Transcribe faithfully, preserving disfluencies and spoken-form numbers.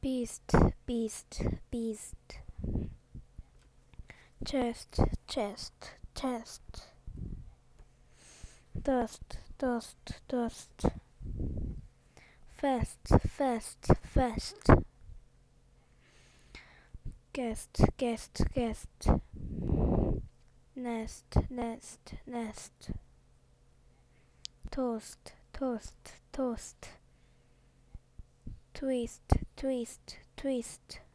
beast, beast, beast, chest, chest, chest, dust, dust, dust, fast, fast, fast, guest, guest, guest, nest, nest, nest, toast, toast, toast, twist, twist, twist,